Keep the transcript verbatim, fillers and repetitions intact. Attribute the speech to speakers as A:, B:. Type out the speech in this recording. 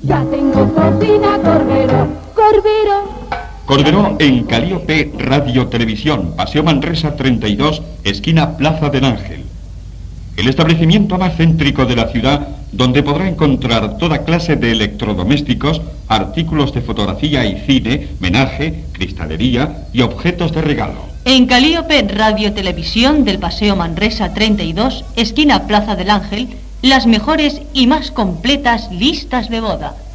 A: Ya tengo cocina Corbero, Corbero.
B: Corberó en Calíope Radio Televisión, Paseo Manresa treinta y dos, esquina Plaza del Ángel. El establecimiento más céntrico de la ciudad, donde podrá encontrar toda clase de electrodomésticos, artículos de fotografía y cine, menaje, cristalería y objetos de regalo.
C: En Calíope Radio Televisión del Paseo Manresa treinta y dos, esquina Plaza del Ángel, las mejores y más completas listas de boda.